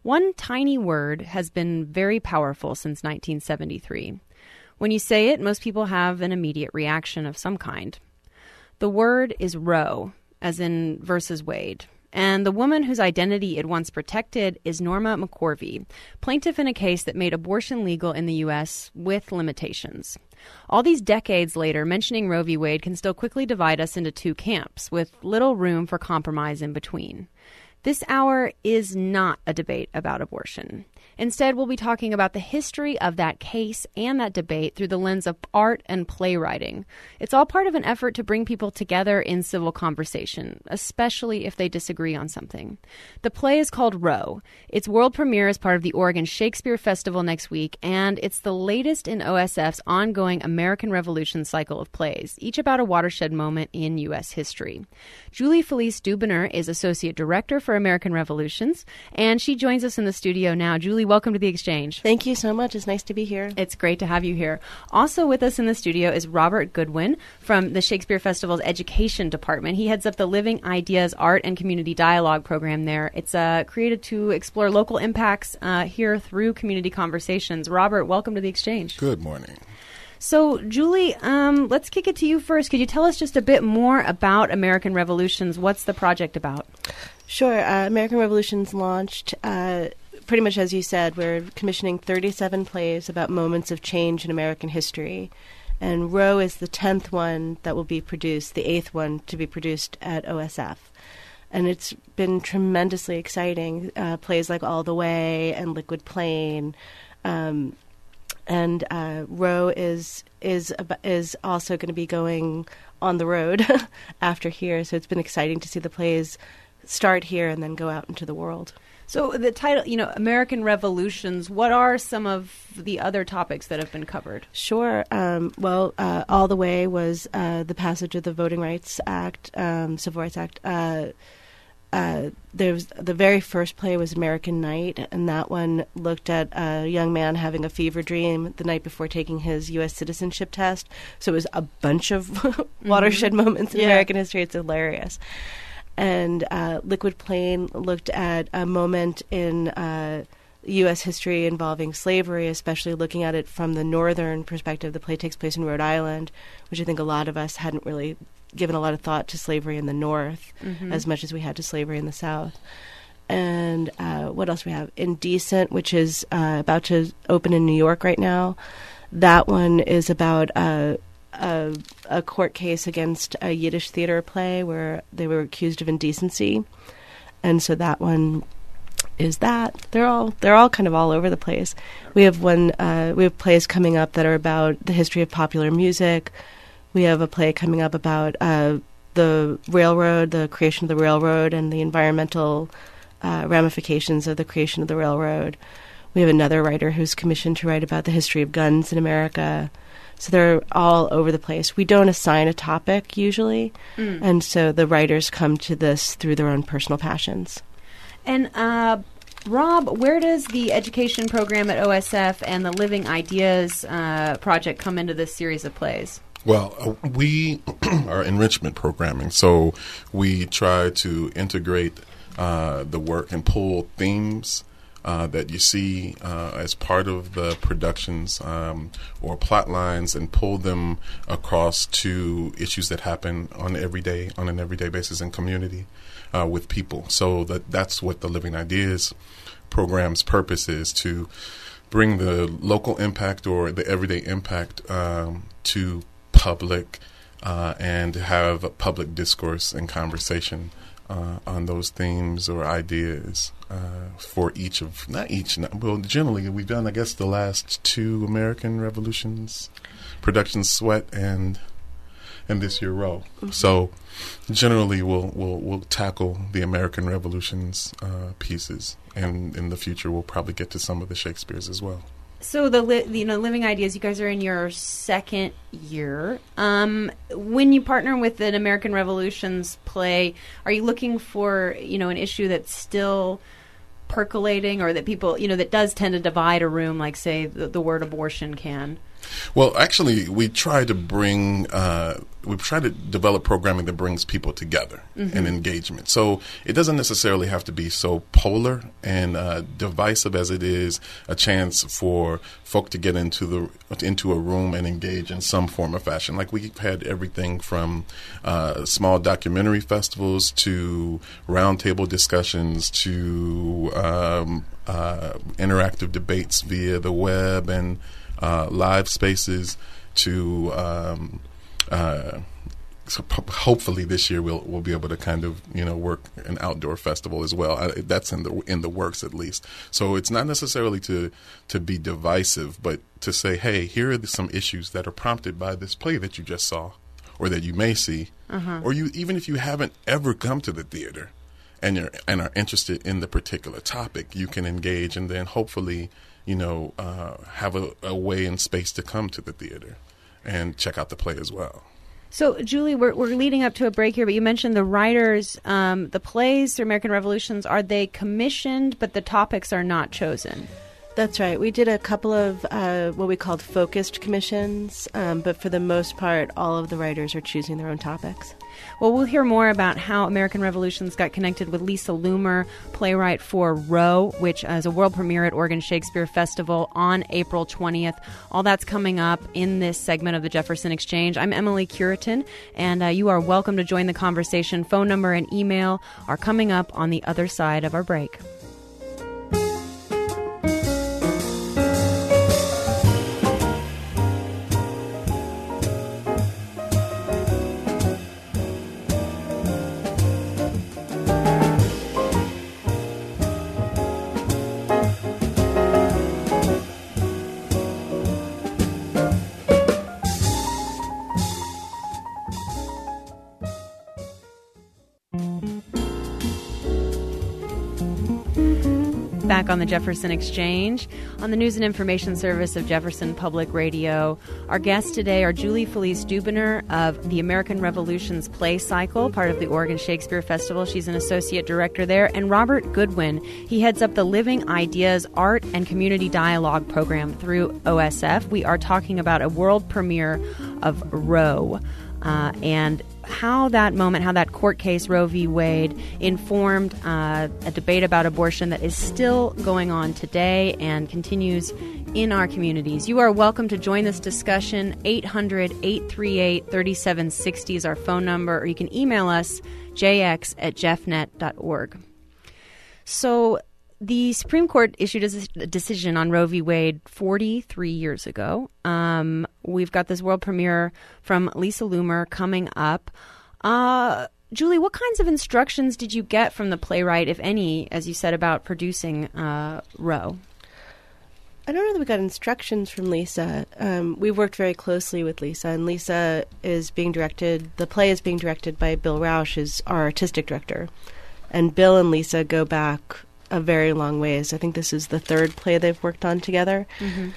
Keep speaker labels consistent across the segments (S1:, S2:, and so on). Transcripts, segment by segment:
S1: One tiny word has been very powerful since 1973. When you say it, most people have an immediate reaction of some kind. The word is Roe, as in versus Wade. And the woman whose identity it once protected is Norma McCorvey, plaintiff in a case that made abortion legal in the U.S. with limitations. All these decades later, mentioning Roe v. Wade can still quickly divide us into two camps, with little room for compromise in between. This hour is not a debate about abortion. Instead, we'll be talking about the history of that case and that debate through the lens of art and playwriting. It's all part of an effort to bring people together in civil conversation, especially if they disagree on something. The play is called Roe. Its world premiere is part of the Oregon Shakespeare Festival next week, and it's the latest in OSF's ongoing American Revolution cycle of plays, each about a watershed moment in U.S. history. Julie Felice Dubiner is Associate Director for American Revolutions, and she joins us in the studio now. Julie, welcome to The Exchange.
S2: Thank you so much. It's nice to be here.
S1: It's great to have you here. Also with us in the studio is Robert Goodwin from the Shakespeare Festival's Education Department. He heads up the Living Ideas Art and Community Dialogue program there. It's created to explore local impacts here through community conversations. Robert, welcome to The Exchange.
S3: Good morning.
S1: So, Julie, let's kick it to you first. Could you tell us just a bit more about American Revolutions? What's the project about?
S2: Sure. American Revolutions launched pretty much as you said. We're commissioning 37 plays about moments of change in American history. And Roe is the 10th one that will be produced, the 8th one to be produced at OSF. And it's been tremendously exciting. Plays like All the Way and Liquid Plain. And Roe is also going to be going on the road after here. So it's been exciting to see the plays start here and then go out into the world.
S1: So the title, American Revolutions, what are some of the other topics that have been covered?
S2: Sure. All the Way was the passage of the Voting Rights Act, Civil Rights Act. There was the very first play was American Night, and that one looked at a young man having a fever dream the night before taking his U.S. citizenship test. So it was a bunch of watershed moments in American history. It's hilarious. And Liquid Plain looked at a moment in U.S. history involving slavery, especially looking at it from the northern perspective. The play takes place in Rhode Island, which I think a lot of us hadn't really given a lot of thought to slavery in the North as much as we had to slavery in the South. And what else we have? Indecent, which is about to open in New York right now. That one is about a court case against a Yiddish theater play where they were accused of indecency. And so that one is that. They're all kind of all over the place. We have plays coming up that are about the history of popular music. We have a play coming up about the railroad, the creation of the railroad, and the environmental ramifications of the creation of the railroad. We have another writer who's commissioned to write about the history of guns in America. So they're all over the place. We don't assign a topic usually, and so the writers come to this through their own personal passions.
S1: And Rob, where does the education program at OSF and the Living Ideas project come into this series of plays?
S3: Well, we are enrichment programming, so we try to integrate the work and pull themes that you see as part of the productions or plot lines and pull them across to issues that happen on an everyday basis in community with people. So that's what the Living Ideas program's purpose is, to bring the local impact or the everyday impact to public and have a public discourse and conversation on those themes or ideas for generally we've done, I guess, the last two American Revolutions productions, Sweat and this year Roe. So generally we'll tackle the American Revolutions pieces, and in the future we'll probably get to some of the Shakespeare's as well.
S1: So the Living Ideas, you guys are in your second year. When you partner with an American Revolutions play, are you looking for an issue that's still percolating, or that people that does tend to divide a room, like say the word abortion can?
S3: Well, actually, we try to develop programming that brings people together and engagement. So it doesn't necessarily have to be so polar and divisive as it is a chance for folk to get into a room and engage in some form or fashion. Like we've had everything from small documentary festivals to roundtable discussions to interactive debates via the web and live spaces to so hopefully this year we'll be able to kind of work an outdoor festival as well. That's in the works at least. So it's not necessarily to be divisive, but to say, hey, here are some issues that are prompted by this play that you just saw, or that you may see, or even if you haven't ever come to the theater and are interested in the particular topic, you can engage and then hopefully have a way and space to come to the theater and check out the play as well.
S1: So, Julie, we're leading up to a break here, but you mentioned the writers, the plays, American Revolutions, are they commissioned, but the topics are not chosen?
S2: That's right. We did a couple of what we called focused commissions, but for the most part, all of the writers are choosing their own topics.
S1: Well, we'll hear more about how American Revolutions got connected with Lisa Loomer, playwright for Row, which is a world premiere at Oregon Shakespeare Festival on April 20th. All that's coming up in this segment of the Jefferson Exchange. I'm Emily Curitin, and you are welcome to join the conversation. Phone number and email are coming up on the other side of our break. Back on the Jefferson Exchange, on the News and Information Service of Jefferson Public Radio. Our guests today are Julie Felice Dubiner of the American Revolutions Play Cycle, part of the Oregon Shakespeare Festival. She's an associate director there. And Robert Goodwin. He heads up the Living Ideas Art and Community Dialogue program through OSF. We are talking about a world premiere of Row and how that court case, Roe v. Wade, informed a debate about abortion that is still going on today and continues in our communities. You are welcome to join this discussion. 800-838-3760 is our phone number, or you can email us, jx@jeffnet.org. So the Supreme Court issued a decision on Roe v. Wade 43 years ago. We've got this world premiere from Lisa Loomer coming up. Julie, what kinds of instructions did you get from the playwright, if any, as you said, about producing Roe?
S2: I don't know that we got instructions from Lisa. We worked very closely with Lisa, and Lisa is being directed, the play is being directed by Bill Rausch, who's our artistic director. And Bill and Lisa go back a very long ways. I think this is the third play they've worked on together. Mm-hmm.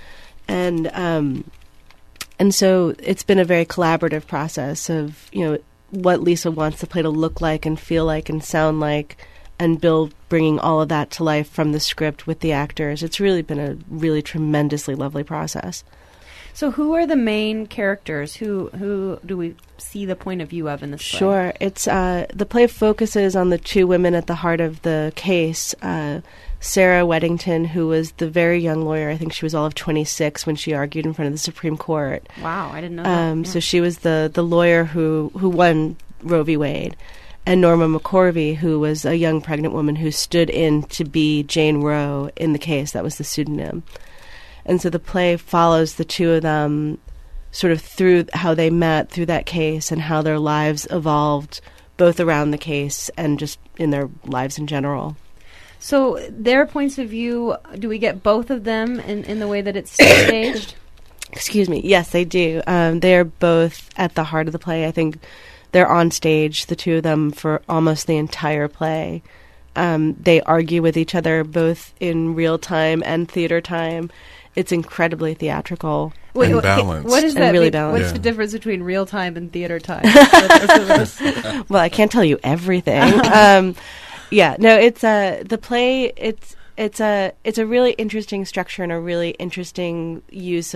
S2: And so it's been a very collaborative process of, what Lisa wants the play to look like and feel like and sound like, and Bill bringing all of that to life from the script with the actors. It's really been a really tremendously lovely process.
S1: So who are the main characters? Who do we see the point of view of in this play?
S2: Sure. It's the play focuses on the two women at the heart of the case. Sarah Weddington, who was the very young lawyer. I think she was all of 26 when she argued in front of the Supreme Court.
S1: Wow, I didn't know that. Yeah.
S2: So she was the lawyer who won Roe v. Wade. And Norma McCorvey, who was a young pregnant woman who stood in to be Jane Roe in the case. That was the pseudonym. And so the play follows the two of them sort of through how they met through that case and how their lives evolved both around the case and just in their lives in general.
S1: So their points of view, do we get both of them in the way that it's staged?
S2: Excuse me. Yes, they do. They're both at the heart of the play. I think they're on stage, the two of them, for almost the entire play. They argue with each other both in real time and theater time. It's incredibly theatrical.
S3: And balanced.
S1: What is that?
S2: Really balanced.
S1: What's the difference between real time and theater time?
S2: Well, I can't tell you everything. Yeah, no, it's the play. It's a really interesting structure and a really interesting use of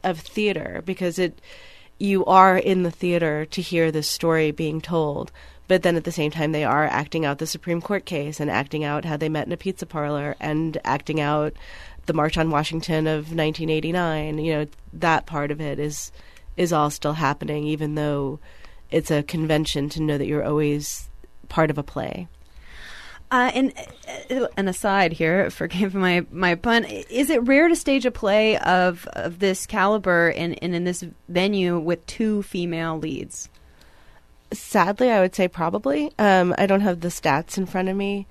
S2: of theater, because you are in the theater to hear this story being told. But then at the same time, they are acting out the Supreme Court case and acting out how they met in a pizza parlor and acting out the March on Washington of 1989. You know, that part of it is all still happening, even though it's a convention to know that you're always part of a play.
S1: And an aside here, forgive my pun, is it rare to stage a play of this caliber and in this venue with two female leads?
S2: Sadly, I would say probably. I don't have the stats in front of me.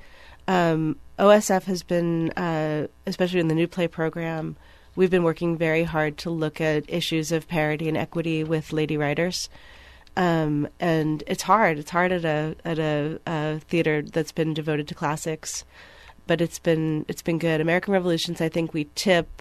S2: OSF has been, especially in the new play program, we've been working very hard to look at issues of parity and equity with lady writers. And it's hard. It's hard at a theater that's been devoted to classics, but it's been good. American Revolutions, I think we tip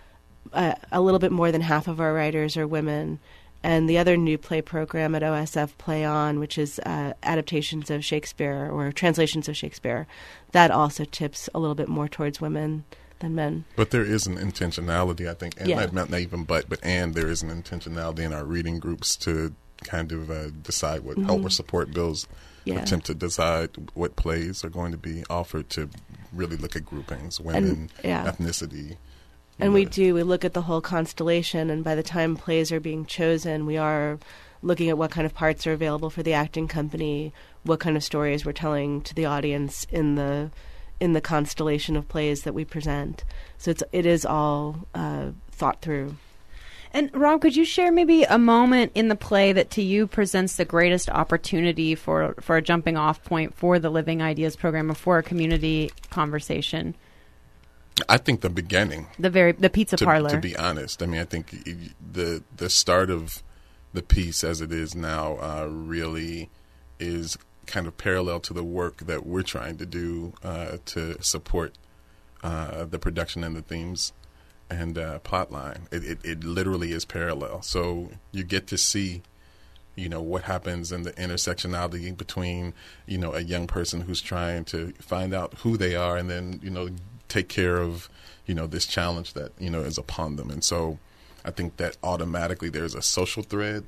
S2: a little bit more than half of our writers are women. And the other new play program at OSF, Play On, which is adaptations of Shakespeare or translations of Shakespeare, that also tips a little bit more towards women than men.
S3: But there is an intentionality, I think, and not even but there is an intentionality in our reading groups to kind of decide what help or support bills attempt to decide what plays are going to be offered, to really look at groupings, women, ethnicity.
S2: And we look at the whole constellation, and by the time plays are being chosen, we are looking at what kind of parts are available for the acting company, what kind of stories we're telling to the audience in the constellation of plays that we present. So it is all thought through.
S1: And Rob, could you share maybe a moment in the play that to you presents the greatest opportunity for a jumping off point for the Living Ideas program or for a community conversation?
S3: I think the beginning,
S1: the pizza parlor.
S3: To be honest, I mean, I think the start of the piece as it is now really is kind of parallel to the work that we're trying to do to support the production and the themes and plot line. It literally is parallel. So you get to see, you know, what happens in the intersectionality between, you know, a young person who's trying to find out who they are and then, you know, take care of, you know, this challenge that, you know, is upon them. And so I think that automatically there's a social thread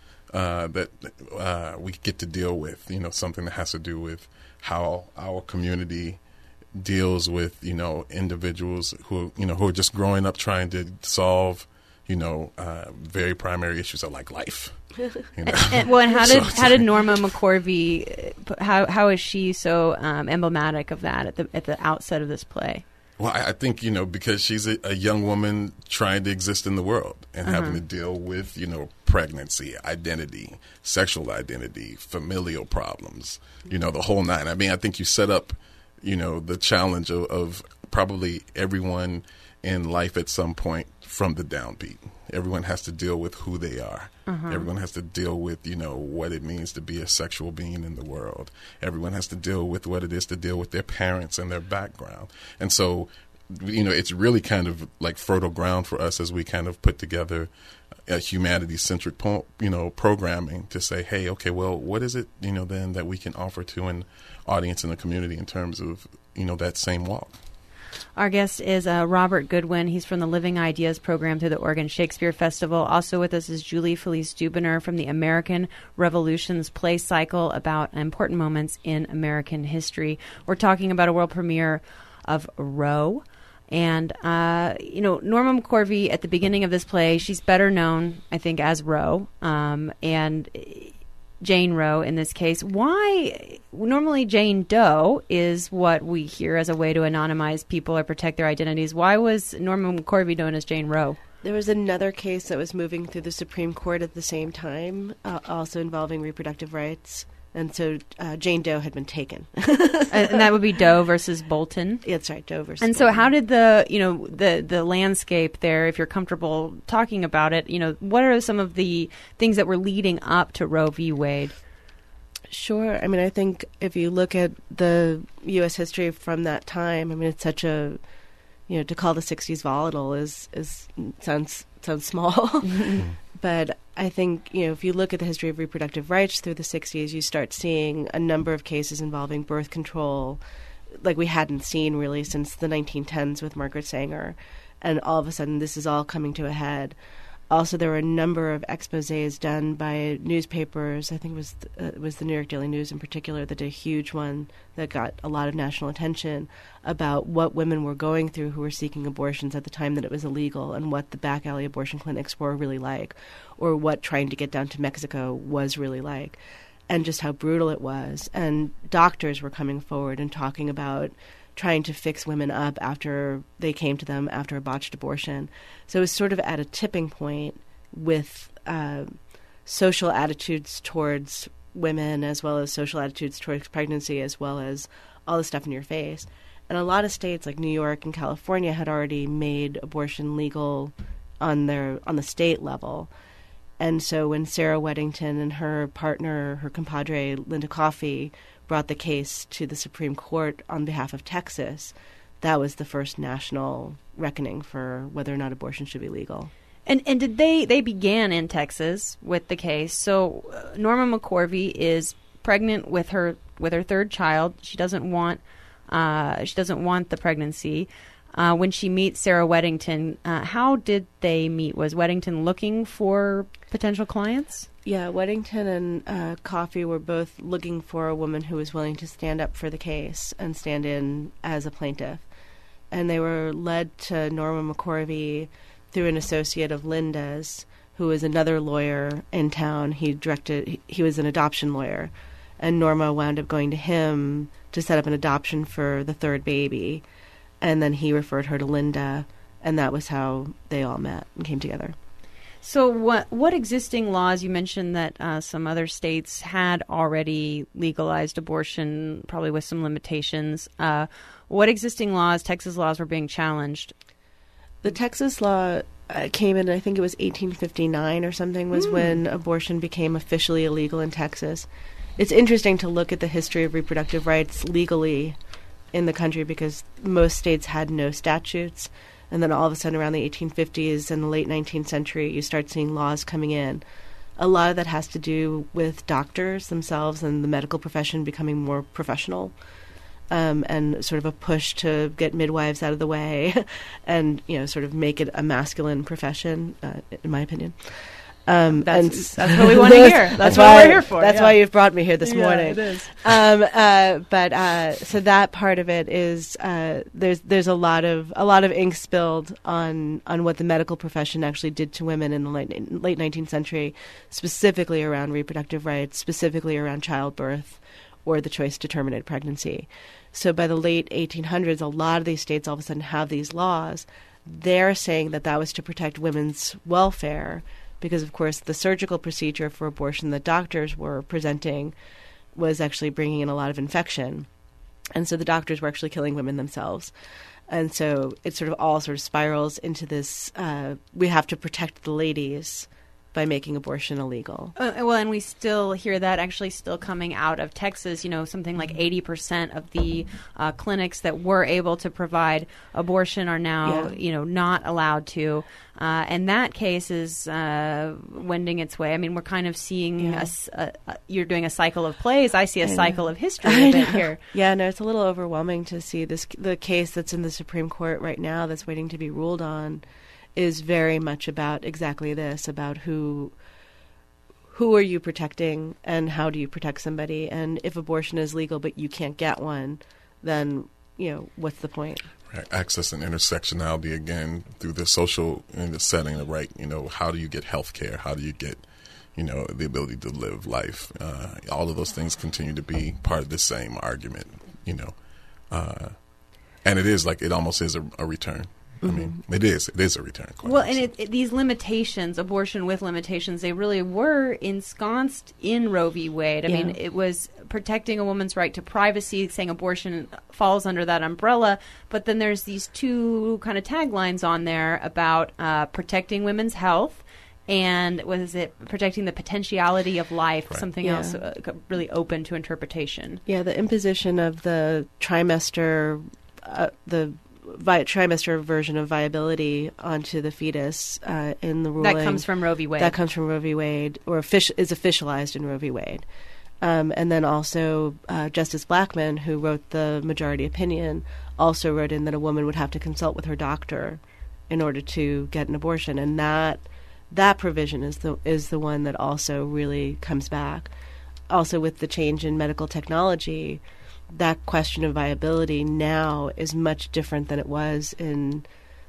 S3: that we get to deal with, you know, something that has to do with how our community deals with, you know, individuals who are just growing up trying to solve, you know, very primary issues of like life. You know?
S1: and how did Norma McCorvey? How is she so emblematic of that at the outset of this play?
S3: Well, I think, you know, because she's a young woman trying to exist in the world and having to deal with, you know, pregnancy, identity, sexual identity, familial problems, you know, the whole nine. I mean, I think you set up, you know, the challenge of probably everyone in life at some point from the downbeat. Everyone has to deal with who they are. Everyone has to deal with, you know, what it means to be a sexual being in the world. Everyone has to deal with what it is to deal with their parents and their background. And so, you know, it's really kind of like fertile ground for us as we kind of put together a humanity-centric, programming to say, hey, okay, well, what is it, you know, then that we can offer to an audience in the community in terms of, you know, that same walk?
S1: Our guest is Robert Goodwin. He's from the Living Ideas program through the Oregon Shakespeare Festival. Also with us is Julie Felice Dubiner from the American Revolutions play cycle about important moments in American history. We're talking about a world premiere of Roe. And, you know, Norma McCorvey at the beginning of this play, she's better known, I think, as Roe. And Jane Roe in this case. Why? Normally Jane Doe is what we hear as a way to anonymize people or protect their identities. Why was Norma McCorvey known as Jane Roe?
S2: There was another case that was moving through the Supreme Court at the same time, also involving reproductive rights. And so Jane Doe had been taken.
S1: And that would be Doe versus Bolton?
S2: That's right, Doe versus
S1: And
S2: Bolton.
S1: so how did the landscape there, if you're comfortable talking about it, you know, what are some of the things that were leading up to Roe v. Wade?
S2: Sure. I mean, I think if you look at the U.S. history from that time, I mean, it's such a, you know, to call the 60s volatile sounds small. But I think, you know, if you look at the history of reproductive rights through the 60s, you start seeing a number of cases involving birth control like we hadn't seen really since the 1910s with Margaret Sanger. And all of a sudden, this is all coming to a head. Also, there were a number of exposés done by newspapers. I think it was the New York Daily News in particular that did a huge one that got a lot of national attention about what women were going through who were seeking abortions at the time that it was illegal, and what the back alley abortion clinics were really like, or what trying to get down to Mexico was really like, and just how brutal it was. And doctors were coming forward and talking about trying to fix women up after they came to them after a botched abortion. So it was sort of at a tipping point with social attitudes towards women, as well as social attitudes towards pregnancy, as well as all the stuff in your face. And a lot of states like New York and California had already made abortion legal on the state level. And so when Sarah Weddington and her partner, her compadre, Linda Coffey, brought the case to the Supreme Court on behalf of Texas, that was the first national reckoning for whether or not abortion should be legal.
S1: And did they began in Texas with the case? So Norma McCorvey is pregnant with her third child. She doesn't want the pregnancy. When she meets Sarah Weddington, how did they meet? Was Weddington looking for potential clients?
S2: Yeah, Weddington and Coffey were both looking for a woman who was willing to stand up for the case and stand in as a plaintiff. And they were led to Norma McCorvey through an associate of Linda's, who was another lawyer in town. He was an adoption lawyer. And Norma wound up going to him to set up an adoption for the third baby. And then he referred her to Linda, and that was how they all met and came together.
S1: So what existing laws, you mentioned that some other states had already legalized abortion, probably with some limitations. What existing laws, Texas laws, were being challenged?
S2: The Texas law came in, I think it was 1859 or something, was when abortion became officially illegal in Texas. It's interesting to look at the history of reproductive rights legally in the country, because most states had no statutes. And then all of a sudden around the 1850s and the late 19th century, you start seeing laws coming in. A lot of that has to do with doctors themselves and the medical profession becoming more professional, and sort of a push to get midwives out of the way and, sort of make it a masculine profession, in my opinion.
S1: That's what we want to hear. That's what we're here for.
S2: That's why you've brought me here this morning.
S1: It is.
S2: So that part of it is there's a lot of ink spilled on what the medical profession actually did to women in the late 19th century, specifically around reproductive rights, specifically around childbirth or the choice to terminate pregnancy. So by the late 1800s, a lot of these states all of a sudden have these laws. They're saying that was to protect women's welfare, because, of course, the surgical procedure for abortion that doctors were presenting was actually bringing in a lot of infection. And so the doctors were actually killing women themselves. And so it sort of spirals into this, we have to protect the ladies by making abortion illegal.
S1: And we still hear that actually still coming out of Texas. Something like 80% of the clinics that were able to provide abortion are now, not allowed to. And that case is wending its way. I mean, we're kind of seeing you're doing a cycle of plays. I see a cycle of history a bit here.
S2: Yeah, no, it's a little overwhelming to see the case that's in the Supreme Court right now that's waiting to be ruled on is very much about exactly this, about who are you protecting and how do you protect somebody. And if abortion is legal but you can't get one, then, what's the point?
S3: Right. Access and intersectionality, again, through the social and the setting of right, how do you get health care? How do you get, the ability to live life? All of those things continue to be part of the same argument, and it is like, it almost is a return. I mean, it is a return.
S1: Well, and these limitations, abortion with limitations, they really were ensconced in Roe v. Wade. I mean, it was protecting a woman's right to privacy, saying abortion falls under that umbrella. But then there's these two kind of taglines on there about protecting women's health and, protecting the potentiality of life, right. Something else really open to interpretation.
S2: Yeah, the imposition of the trimester, trimester version of viability onto the fetus in the ruling.
S1: That comes from Roe v. Wade.
S2: That comes from Roe v. Wade, or is officialized in Roe v. Wade. And then also Justice Blackmun, who wrote the majority opinion, also wrote in that a woman would have to consult with her doctor in order to get an abortion. And that that provision is the one that also really comes back. Also, with the change in medical technology, that question of viability now is much different than it was in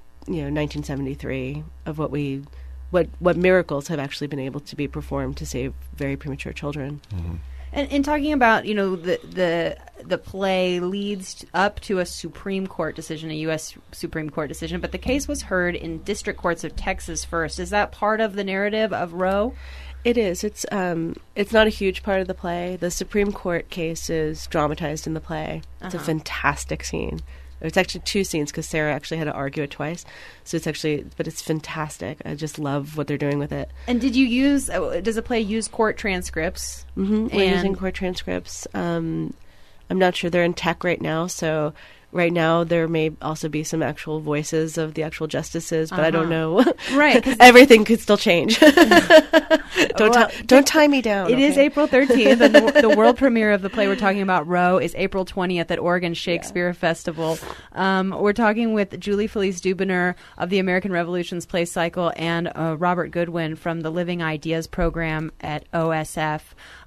S2: 1973, of what miracles have actually been able to be performed to save very premature children.
S3: Mm-hmm.
S1: And in talking about, the play leads up to a Supreme Court decision, a U.S. Supreme Court decision, but the case was heard in district courts of Texas first. Is that part of the narrative of Roe?
S2: It is. It's not a huge part of the play. The Supreme Court case is dramatized in the play. It's a fantastic scene. It's actually two scenes because Sarah actually had to argue it twice. So it's fantastic. I just love what they're doing with it.
S1: And does the play use court transcripts?
S2: Mm-hmm. We're using court transcripts. I'm not sure. They're in tech right now, so right now there may also be some actual voices of the actual justices, but I don't know.
S1: Right.
S2: Everything could still change. Don't tie me down.
S1: It is April 13th, and the world premiere of the play we're talking about, Roe, is April 20th at Oregon Shakespeare Festival. We're talking with Julie Felice Dubiner of the American Revolutions Play Cycle and Robert Goodwin from the Living Ideas program at OSF.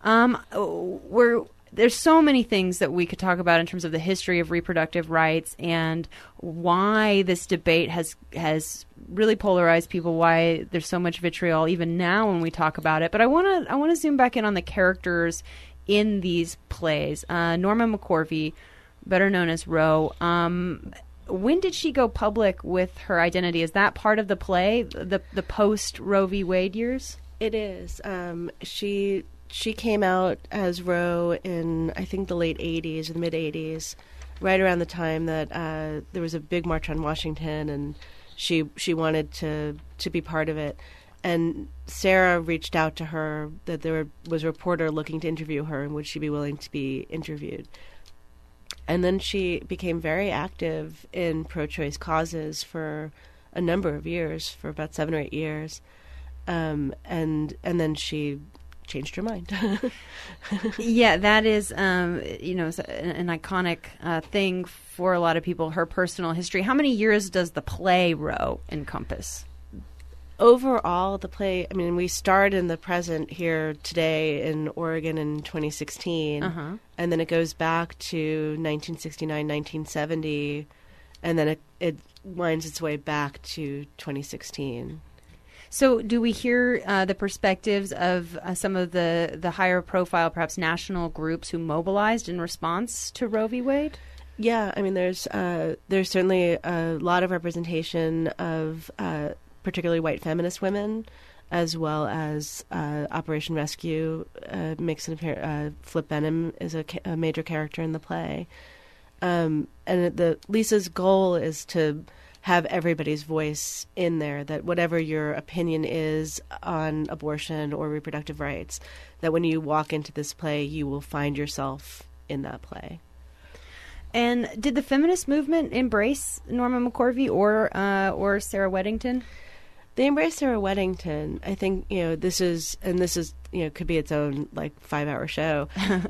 S1: There's so many things that we could talk about in terms of the history of reproductive rights and why this debate has really polarized people, why there's so much vitriol even now when we talk about it. But I want to zoom back in on the characters in these plays. Norma McCorvey, better known as Roe, when did she go public with her identity? Is that part of the play, the post Roe v. Wade years?
S2: It is. She came out as Roe in, I think, the late 80s or the mid 80s, right around the time that there was a big march on Washington, and she wanted to be part of it. And Sarah reached out to her that there was a reporter looking to interview her, and would she be willing to be interviewed? And then she became very active in pro-choice causes for a number of years, for about 7 or 8 years, and then she changed her mind.
S1: Yeah, that is, an iconic thing for a lot of people, her personal history. How many years does the play Roe encompass?
S2: Overall, the play, we start in the present here today in Oregon in 2016, and then it goes back to 1969, 1970, and then it winds its way back to 2016.
S1: So do we hear the perspectives of some of the higher profile, perhaps national groups who mobilized in response to Roe v. Wade?
S2: Yeah, there's certainly a lot of representation of particularly white feminist women, as well as Operation Rescue makes an appearance. Flip Benham is a major character in the play. And Lisa's goal is to have everybody's voice in there, that whatever your opinion is on abortion or reproductive rights, that when you walk into this play, you will find yourself in that play.
S1: And did the feminist movement embrace Norma McCorvey or Sarah Weddington?
S2: They embraced Sarah Weddington. I think, this is could be its own 5-hour show,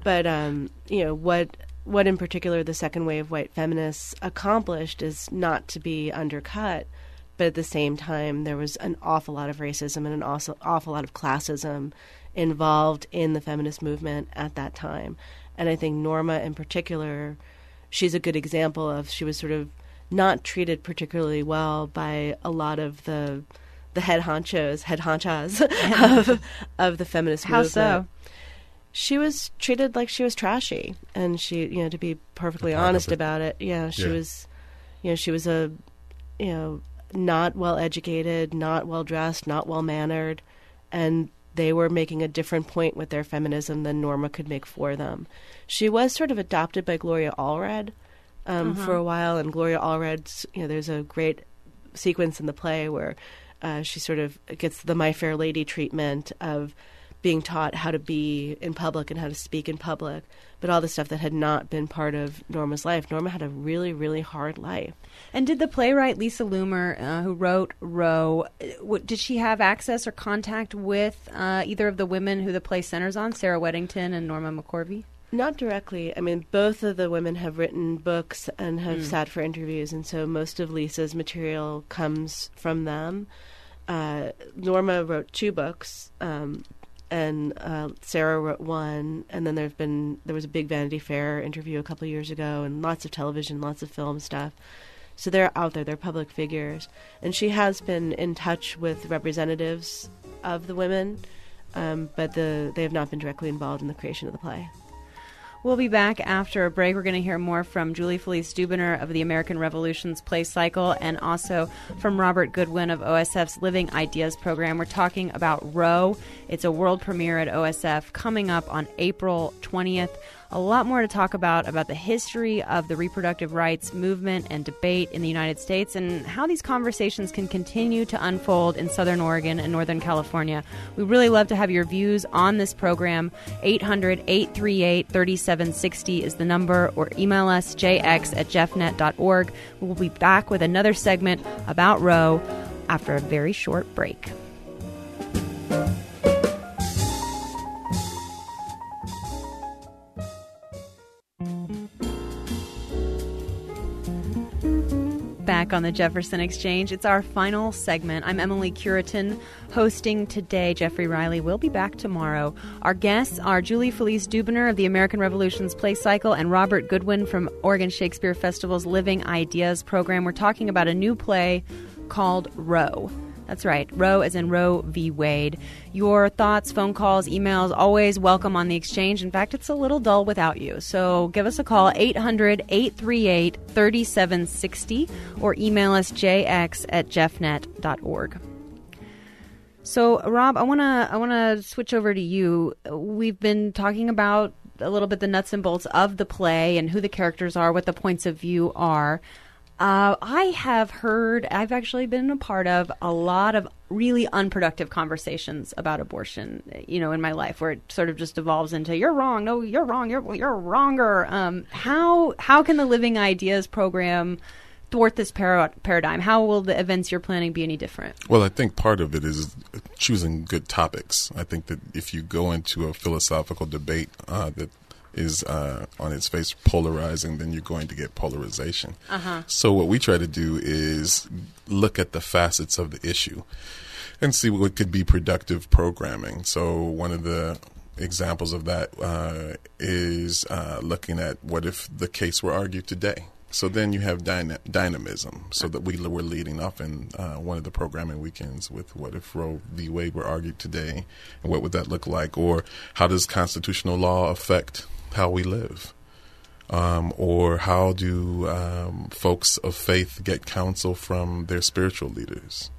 S2: but what in particular the second wave white feminists accomplished is not to be undercut, but at the same time there was an awful lot of racism and an awful lot of classism involved in the feminist movement at that time. And I think Norma in particular, she's a good example of, she was sort of not treated particularly well by a lot of the head honchas of the feminist movement.
S1: How so?
S2: She was treated like she was trashy, and she, to be perfectly honest about it, she was a, not well educated, not well dressed, not well mannered, and they were making a different point with their feminism than Norma could make for them. She was sort of adopted by Gloria Allred for a while, and Gloria Allred's, there's a great sequence in the play where she sort of gets the My Fair Lady treatment of being taught how to be in public and how to speak in public, but all the stuff that had not been part of Norma's life. Norma had a really, really hard life.
S1: And did the playwright Lisa Loomer, who wrote Roe, did she have access or contact with either of the women who the play centers on, Sarah Weddington and Norma McCorvey?
S2: Not directly. Both of the women have written books and have sat for interviews, and so most of Lisa's material comes from them. Norma wrote 2 books, and Sarah wrote 1, and then there was a big Vanity Fair interview a couple of years ago, and lots of television, lots of film stuff. So they're out there, they're public figures. And she has been in touch with representatives of the women, but they have not been directly involved in the creation of the play.
S1: We'll be back after a break. We're going to hear more from Julie Felice Dubiner of the American Revolutions Play Cycle, and also from Robert Goodwin of OSF's Living Ideas program. We're talking about Roe. It's a world premiere at OSF coming up on April 20th. A lot more to talk about the history of the reproductive rights movement and debate in the United States, and how these conversations can continue to unfold in Southern Oregon and Northern California. We'd really love to have your views on this program. 800-838-3760 is the number, or email us jx@jeffnet.org. We'll be back with another segment about Roe after a very short break. Back on the Jefferson Exchange. It's our final segment. I'm Emily Curitan, hosting today. Jeffrey Riley will be back tomorrow. Our guests are Julie Felice Dubiner of the American Revolutions Play Cycle and Robert Goodwin from Oregon Shakespeare Festival's Living Ideas program. We're talking about a new play called Roe. That's right, Roe as in Roe v. Wade. Your thoughts, phone calls, emails, always welcome on the Exchange. In fact, it's a little dull without you. So give us a call, 800-838-3760, or email us jx@jeffnet.org. So, Rob, I wanna switch over to you. We've been talking about a little bit the nuts and bolts of the play and who the characters are, what the points of view are. I've actually been a part of a lot of really unproductive conversations about abortion, in my life, where it sort of just evolves into, you're wrong, no, you're wrong, you're wronger. How can the Living Ideas program thwart this paradigm? How will the events you're planning be any different?
S3: Well, I think part of it is choosing good topics. I think that if you go into a philosophical debate that is on its face polarizing, then you're going to get polarization. So what we try to do is look at the facets of the issue and see what could be productive programming. So one of the examples of that is looking at what if the case were argued today. So then you have dynamism, so that we're leading off in one of the programming weekends with what if Roe v. Wade were argued today, and what would that look like? Or how does constitutional law affect how we live? Or how do folks of faith get counsel from their spiritual leaders?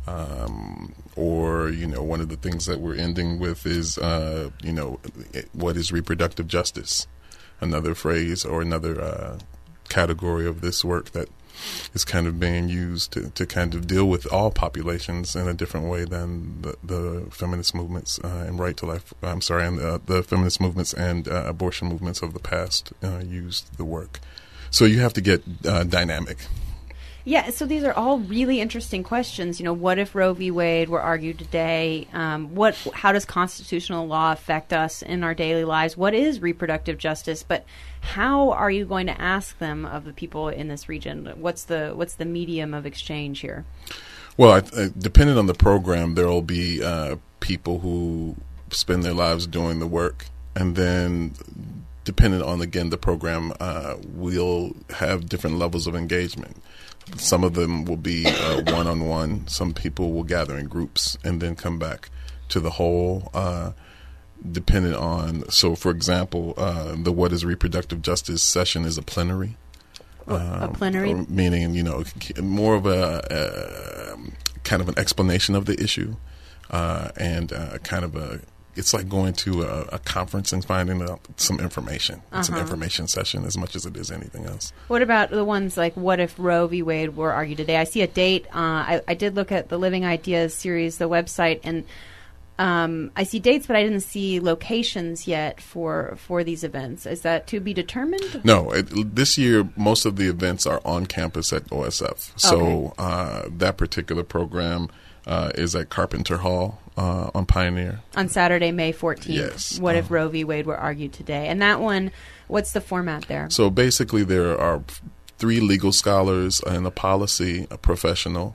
S3: Or, one of the things that we're ending with is, what is reproductive justice? Another phrase or another category of this work that is kind of being used to kind of deal with all populations in a different way than the feminist movements and right to life. And the feminist movements and abortion movements of the past used the work. So you have to get dynamic.
S1: Yeah, so these are all really interesting questions. What if Roe v. Wade were argued today? How does constitutional law affect us in our daily lives? What is reproductive justice? But how are you going to ask them of the people in this region? What's the medium of exchange here?
S3: Well, depending on the program, there will be people who spend their lives doing the work, and then depending on, again, the program, we'll have different levels of engagement. Some of them will be one-on-one. Some people will gather in groups and then come back to the whole, depending on, so for example, the What is Reproductive Justice session is a plenary.
S1: A plenary?
S3: Meaning, more of a kind of an explanation of the issue and kind of it's like going to a conference and finding out some information. It's an information session as much as it is anything else.
S1: What about the ones like what if Roe v. Wade were argued today? I see a date. I did look at the Living Ideas series, the website, and I see dates, but I didn't see locations yet for these events. Is that to be determined?
S3: No. This year, most of the events are on campus at OSF. So that particular program is at Carpenter Hall on Pioneer. On
S1: Saturday, May 14th.
S3: Yes.
S1: What if Roe v. Wade were argued today? And that one, what's the format there?
S3: So basically there are 3 legal scholars and a policy professional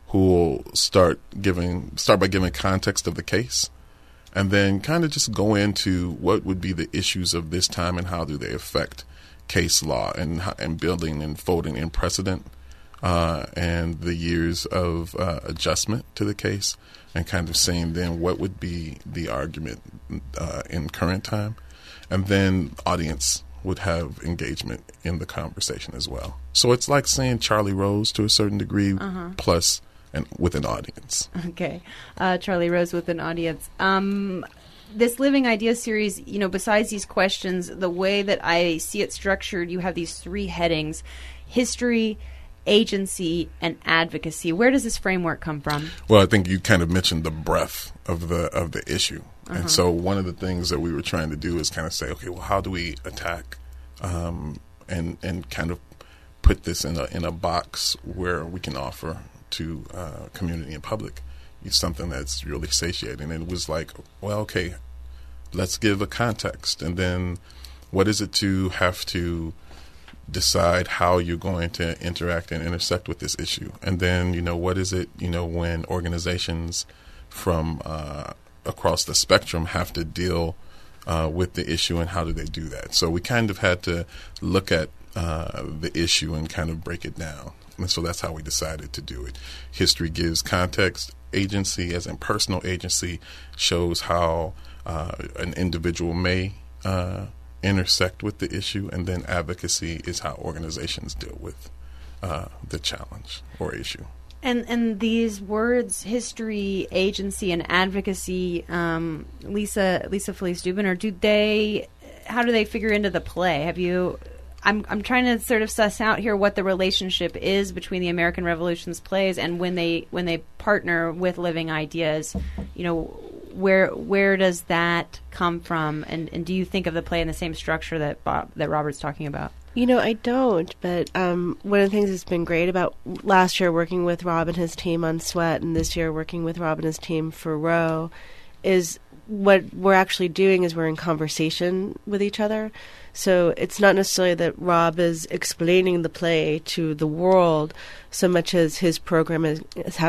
S3: who will start by giving context of the case, and then kind of just go into what would be the issues of this time and how do they affect case law and building and folding in precedent and the years of adjustment to the case, and kind of saying then what would be the argument in current time, and then audience would have engagement in the conversation as well. So it's like saying Charlie Rose to a certain degree, plus and with an audience.
S1: Okay. Charlie Rose with an audience. This Living Ideas series, besides these questions, the way that I see it structured, you have these 3 headings: history, agency, and advocacy. Where does this framework come from? Well,
S3: I think you kind of mentioned the breadth of the issue. And so one of the things that we were trying to do is kind of say, okay, well, how do we attack and kind of put this in a box where we can offer to community and public something that's really satiating. And it was like, well, okay, let's give a context, and then what is it to have to decide how you're going to interact and intersect with this issue, and then what is it when organizations from across the spectrum have to deal with the issue, and how do they do that? So we kind of had to look at the issue and kind of break it down. And so that's how we decided to do it. History gives context. Agency, as in personal agency, shows how an individual may intersect with the issue. And then advocacy is how organizations deal with the challenge or issue.
S1: And these words, history, agency, and advocacy, Lisa Felice Dubiner, how do they figure into the play? I'm trying to sort of suss out here what the relationship is between the American Revolution's plays and when they partner with Living Ideas. Where does that come from? And do you think of the play in the same structure that Robert's talking about?
S2: I don't, but one of the things that's been great about last year working with Rob and his team on Sweat, and this year working with Rob and his team for Row, is what we're actually doing is we're in conversation with each other. So it's not necessarily that Rob is explaining the play to the world so much as his programming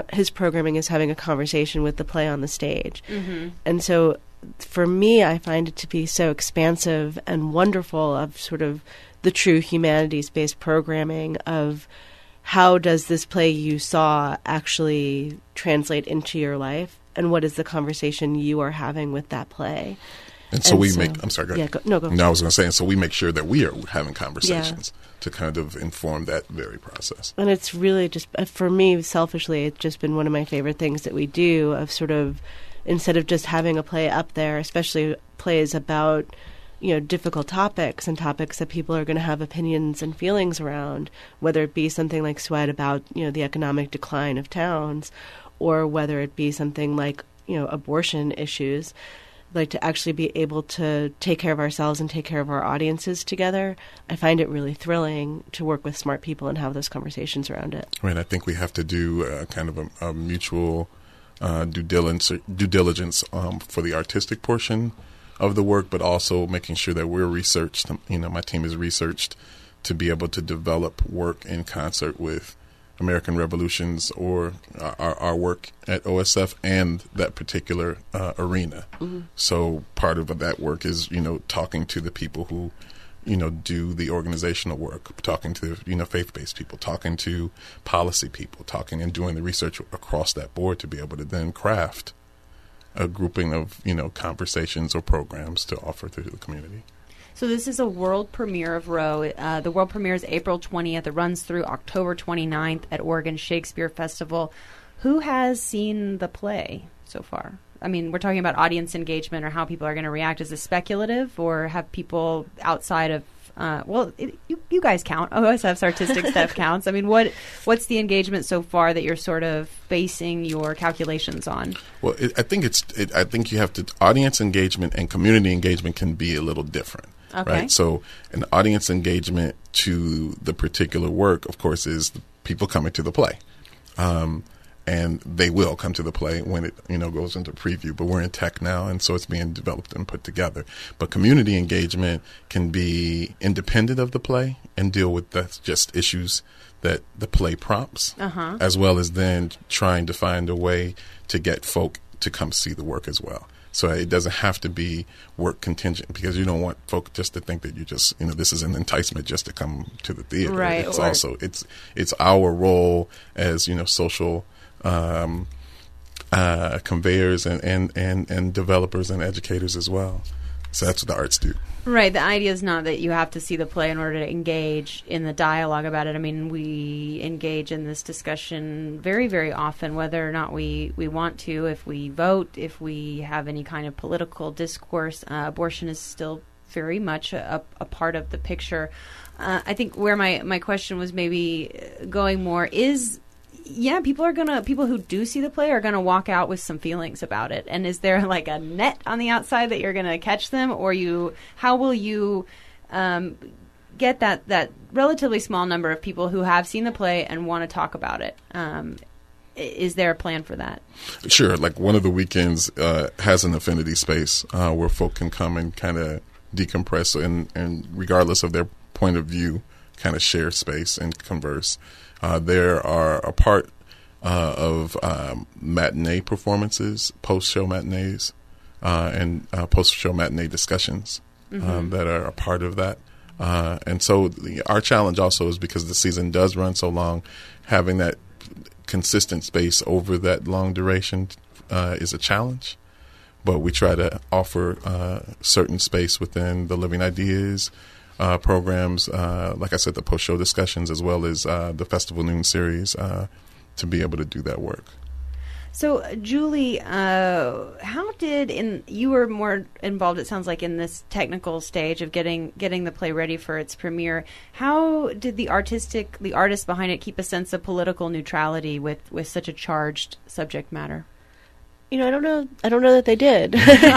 S2: is having a conversation with the play on the stage. Mm-hmm. And so for me, I find it to be so expansive and wonderful of sort of the true humanities-based programming of how does this play you saw actually translate into your life, and what is the conversation you are having with that play.
S3: And so I'm sorry, go ahead.
S2: Go
S3: No, I was going to say, and so we make sure that we are having conversations to kind of inform that very process.
S2: And it's really just, for me, selfishly, it's just been one of my favorite things that we do of sort of, instead of just having a play up there, especially plays about, difficult topics and topics that people are going to have opinions and feelings around, whether it be something like Sweat about, the economic decline of towns, or whether it be something like, abortion issues. Like to actually be able to take care of ourselves and take care of our audiences together. I find it really thrilling to work with smart people and have those conversations around it.
S3: Right. I think we have to do kind of a mutual due diligence for the artistic portion of the work, but also making sure that we're researched. My team is researched to be able to develop work in concert with American Revolutions or our work at OSF and that particular arena. Mm-hmm. So part of that work is, talking to the people who, do the organizational work, talking to, faith-based people, talking to policy people, talking and doing the research across that board to be able to then craft a grouping of, conversations or programs to offer to the community.
S1: So this is a world premiere of Row. The world premiere is April 20th. It runs through October 29th at Oregon Shakespeare Festival. Who has seen the play so far? I mean, we're talking about audience engagement or how people are going to react. Is this speculative, or have people outside of you guys count. OSF's artistic stuff counts. I mean, what's the engagement so far that you're sort of basing your calculations on?
S3: Well, I think you have to, audience engagement and community engagement can be a little different.
S1: Okay.
S3: Right. So an audience engagement to the particular work, of course, is the people coming to the play. and they will come to the play when it goes into preview. But we're in tech now, and so it's being developed and put together. But community engagement can be independent of the play and deal with just issues that the play prompts, as well as then trying to find a way to get folk to come see the work as well. So it doesn't have to be work contingent, because you don't want folk just to think that you just, this is an enticement just to come to the theater.
S1: Right.
S3: It's also, it's our role as, social conveyors and developers and educators as well. So that's what the arts do.
S1: Right. The idea is not that you have to see the play in order to engage in the dialogue about it. I mean, we engage in this discussion very, very often, whether or not we want to, if we vote, if we have any kind of political discourse. Abortion is still very much a part of the picture. I think where my question was maybe going more is, people who do see the play are gonna walk out with some feelings about it. And is there like a net on the outside that you're gonna catch them, or how will you get that relatively small number of people who have seen the play and want to talk about it? Is there a plan for that?
S3: Sure. Like one of the weekends has an affinity space where folk can come and kind of decompress and regardless of their point of view, kind of share space and converse. There are a part of matinee performances, post-show matinees, and post-show matinee discussions that are a part of that. And so our challenge also is, because the season does run so long, having that consistent space over that long duration is a challenge. But we try to offer certain space within the Living Ideas programs, like I said, the post-show discussions, as well as the Festival Noon series, to be able to do that work.
S1: So, Julie, you were more involved, it sounds like, in this technical stage of getting the play ready for its premiere. How did the artists behind it keep a sense of political neutrality with such a charged subject matter?
S2: I don't know that they did.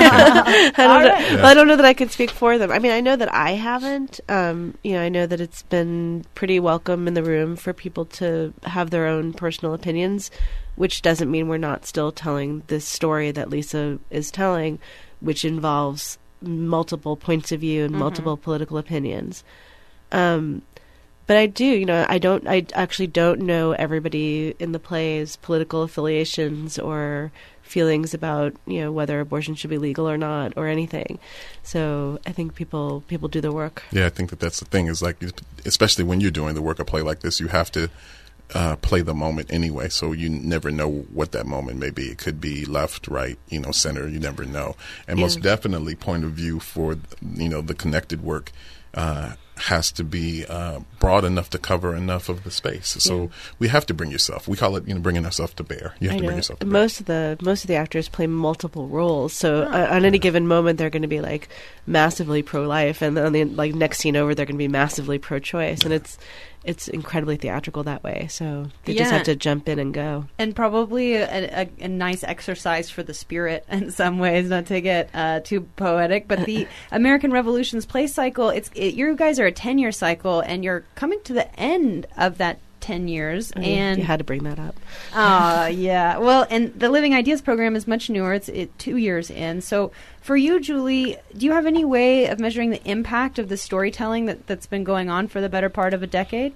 S2: I don't know that I could speak for them. I mean, I know that I haven't. I know that it's been pretty welcome in the room for people to have their own personal opinions, which doesn't mean we're not still telling this story that Lisa is telling, which involves multiple points of view and multiple political opinions. But I do, I actually don't know everybody in the play's political affiliations or feelings about, whether abortion should be legal or not or anything. So I think people do the work.
S3: Yeah, I think that's the thing, is like, especially when you're doing the work of play like this, you have to play the moment anyway. So you never know what that moment may be. It could be left, right, center. You never know. And most definitely point of view for, the connected work has to be broad enough to cover enough of the space. So we have to bring yourself. We call it, bringing ourselves to bear. You have to bring yourself to bear.
S2: Most of the actors play multiple roles. So on any given moment, they're going to be like massively pro-life, and on the next scene over, they're going to be massively pro-choice, and it's incredibly theatrical that way. So they just have to jump in and go. And
S1: probably a nice exercise for the spirit in some ways, not to get too poetic. But the American Revolution's play cycle, you guys are a 10-year cycle, and you're coming to the end of that 10 years. And
S2: you had to bring that up.
S1: Yeah. Well, and the Living Ideas program is much newer. It's 2 years in. So for you, Julie, do you have any way of measuring the impact of the storytelling that's been going on for the better part of a decade?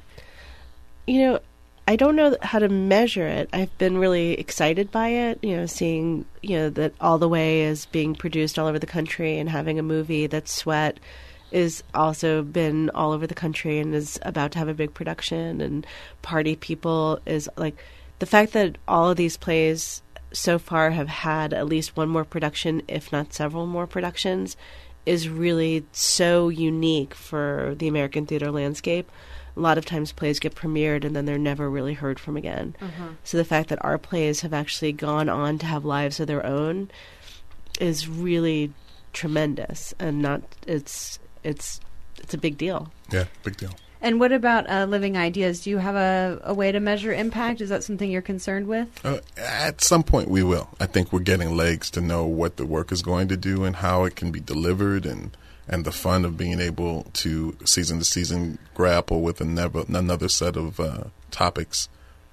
S2: I don't know how to measure it. I've been really excited by it, seeing, that All the Way is being produced all over the country, and having a movie that's Sweat is also been all over the country and is about to have a big production, and Party People is like, the fact that all of these plays so far have had at least one more production, if not several more productions, is really so unique for the American theater landscape. A lot of times plays get premiered and then they're never really heard from again. So the fact that our plays have actually gone on to have lives of their own is really tremendous, and it's a big deal.
S3: Yeah, big deal.
S1: And what about Living Ideas? Do you have a way to measure impact? Is that something you're concerned with?
S3: At some point we will. I think we're getting legs to know what the work is going to do and how it can be delivered, and the fun of being able to season grapple with another set of topics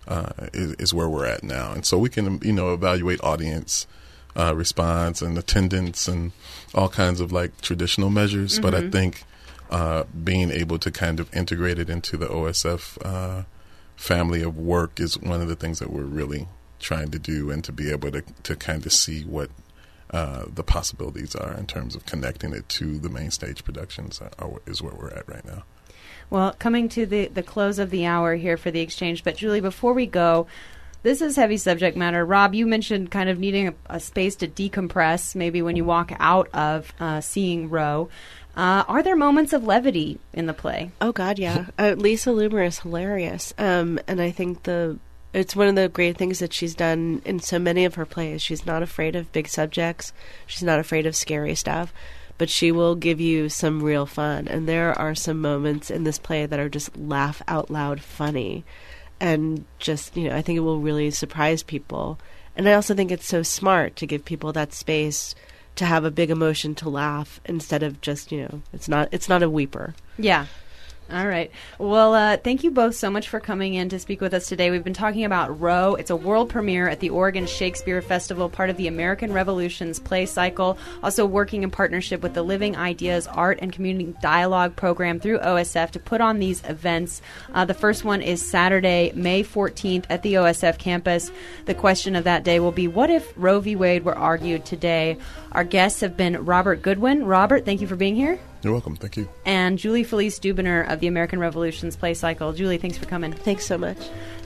S3: is where we're at now. And so we can, evaluate audience response and attendance and all kinds of like traditional measures. But I think being able to kind of integrate it into the OSF family of work is one of the things that we're really trying to do, and to be able to kind of see what the possibilities are in terms of connecting it to the main stage productions is where we're at right now.
S1: Well, coming to the close of the hour here for the exchange, but Julie, before we go, this is heavy subject matter. Rob, you mentioned kind of needing a space to decompress maybe when you walk out of seeing Roe. Are there moments of levity in the play?
S2: Oh, God, yeah. Lisa Loomer is hilarious. And I think it's one of the great things that she's done in so many of her plays. She's not afraid of big subjects. She's not afraid of scary stuff. But she will give you some real fun. And there are some moments in this play that are just laugh out loud funny. And just, I think it will really surprise people. And I also think it's so smart to give people that space to have a big emotion to laugh instead of just, it's not a weeper.
S1: Yeah. All right. Well, thank you both so much for coming in to speak with us today. We've been talking about Roe. It's a world premiere at the Oregon Shakespeare Festival, part of the American Revolution's play cycle, also working in partnership with the Living Ideas Art and Community Dialogue Program through OSF to put on these events. The first one is Saturday, May 14th at the OSF campus. The question of that day will be, what if Roe v. Wade were argued today? Our guests have been Robert Goodwin. Robert, thank you for being here.
S3: You're welcome. Thank you.
S1: And Julie Felice Dubiner of the American Revolution's play cycle. Julie, thanks for coming.
S2: Thanks so much.